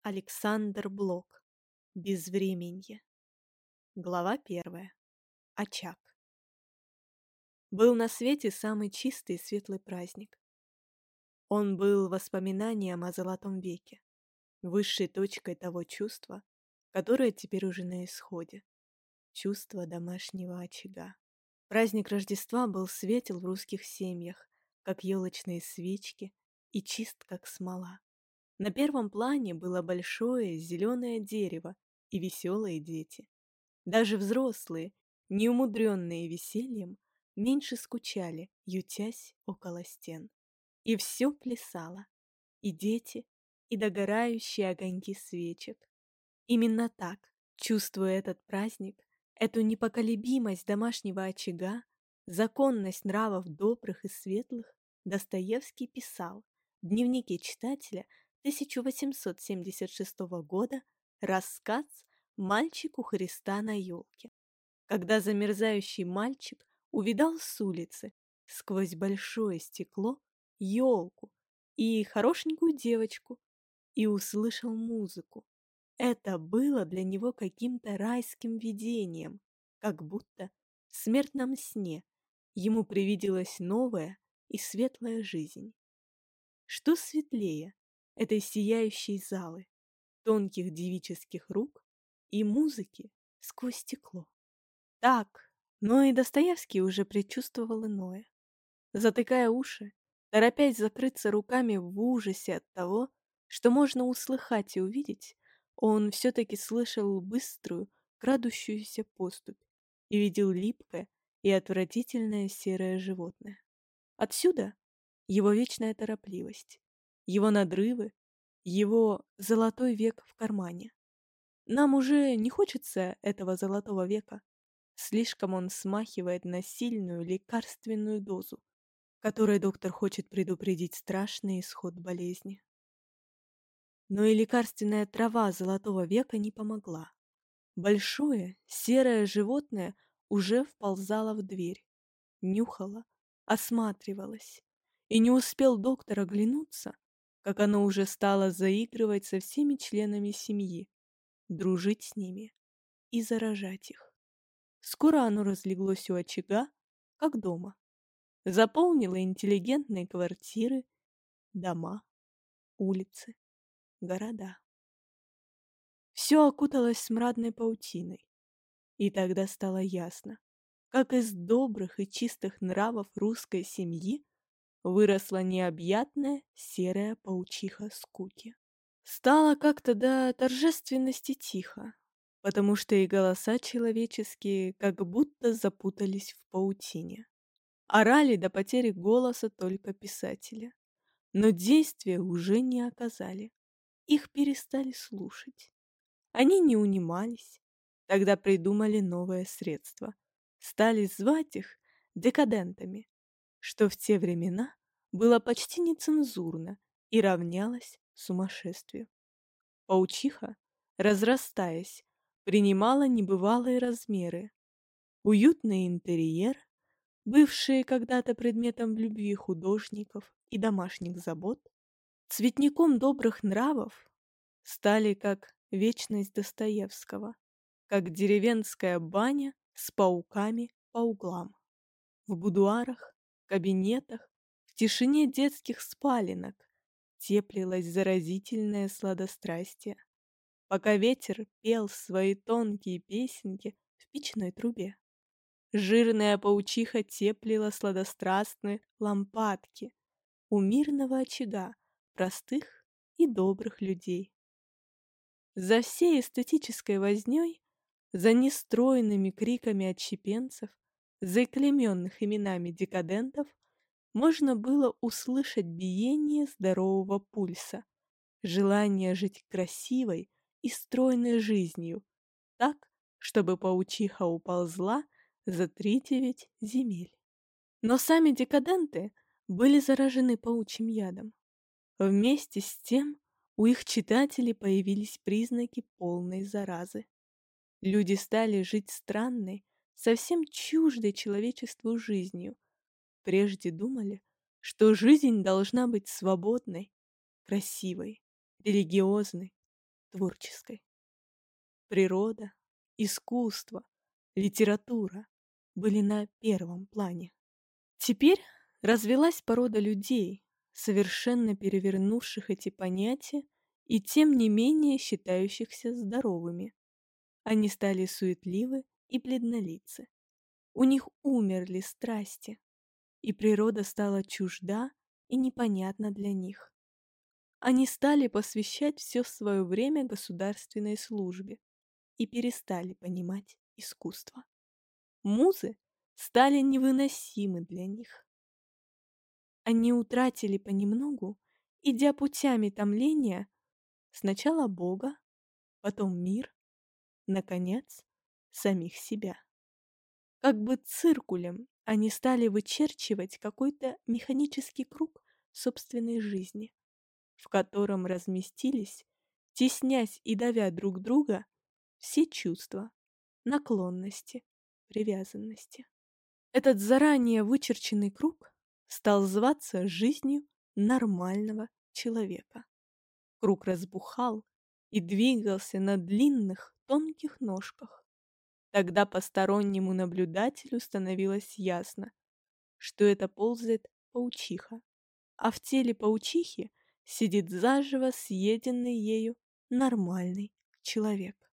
Александр Блок. Безвременье. Глава 1. Очаг. Был на свете самый чистый и светлый праздник. Он был воспоминанием о Золотом веке, высшей точкой того чувства, которое теперь уже на исходе. Чувство домашнего очага. Праздник Рождества был светел в русских семьях, как елочные свечки, и чист, как смола. На первом плане было большое зеленое дерево и веселые дети. Даже взрослые, неумудренные весельем, меньше скучали, ютясь около стен. И все плясало, и дети, и догорающие огоньки свечек. Именно так, чувствуя этот праздник, эту непоколебимость домашнего очага, законность нравов добрых и светлых, Достоевский писал в дневнике читателя 1876 года рассказ «Мальчик у Христа на елке», когда замерзающий мальчик увидал с улицы сквозь большое стекло елку и хорошенькую девочку и услышал музыку. Это было для него каким-то райским видением, как будто в смертном сне ему привиделась новая и светлая жизнь. Что светлее этой сияющей залы, тонких девических рук и музыки сквозь стекло? Так, но и Достоевский уже предчувствовал иное. Затыкая уши, торопясь закрыться руками в ужасе от того, что можно услыхать и увидеть, он все-таки слышал быструю, крадущуюся поступь и видел липкое и отвратительное серое животное. Отсюда его вечная торопливость, его надрывы, его золотой век в кармане. Нам уже не хочется этого золотого века. Слишком он смахивает на сильную лекарственную дозу, которой доктор хочет предупредить страшный исход болезни. Но и лекарственная трава золотого века не помогла. Большое серое животное уже вползало в дверь, нюхало, осматривалось, и не успел доктор оглянуться, как оно уже стало заигрывать со всеми членами семьи, дружить с ними и заражать их. Скоро оно разлеглось у очага, как дома. Заполнило интеллигентные квартиры, дома, улицы, города. Все окуталось смрадной паутиной, и тогда стало ясно, как из добрых и чистых нравов русской семьи выросла необъятная серая паучиха скуки. Стало как-то до торжественности тихо, потому что и голоса человеческие как будто запутались в паутине. Орали до потери голоса только писатели, но действия уже не оказали. Их перестали слушать. Они не унимались. Тогда придумали новое средство. Стали звать их декадентами, что в те времена было почти нецензурно и равнялось сумасшествию. Паучиха, разрастаясь, принимала небывалые размеры. Уютный интерьер, бывшие когда-то предметом любви художников и домашних забот, цветником добрых нравов, стали как вечность Достоевского, как деревенская баня с пауками по углам. В будуарах, кабинетах, в тишине детских спаленок теплилось заразительное сладострастие, пока ветер пел свои тонкие песенки в печной трубе. Жирная паучиха теплила сладострастные лампадки у мирного очага простых и добрых людей. За всей эстетической вознёй, за нестройными криками отщепенцев, за клеймённых именами декадентов можно было услышать биение здорового пульса, желание жить красивой и стройной жизнью, так, чтобы паучиха уползла за 3-9 земель. Но сами декаденты были заражены паучьим ядом. Вместе с тем у их читателей появились признаки полной заразы. Люди стали жить странной, совсем чуждой человечеству жизнью. Прежде думали, что жизнь должна быть свободной, красивой, религиозной. творческой. Природа, искусство, литература были на первом плане. Теперь развелась порода людей, совершенно перевернувших эти понятия и тем не менее считающихся здоровыми. Они стали суетливы и бледнолицы. У них умерли страсти, и природа стала чужда и непонятна для них. Они стали посвящать все свое время государственной службе и перестали понимать искусство. Музы стали невыносимы для них. Они утратили понемногу, идя путями томления, сначала Бога, потом мир, наконец, самих себя. Как бы циркулем они стали вычерчивать какой-то механический круг собственной жизни, в котором разместились, теснясь и давя друг друга, все чувства, наклонности, привязанности. Этот заранее вычерченный круг стал зваться жизнью нормального человека. Круг разбухал и двигался на длинных тонких ножках. Тогда постороннему наблюдателю становилось ясно, что это ползает паучиха, а в теле паучихи сидит заживо съеденный ею нормальный человек.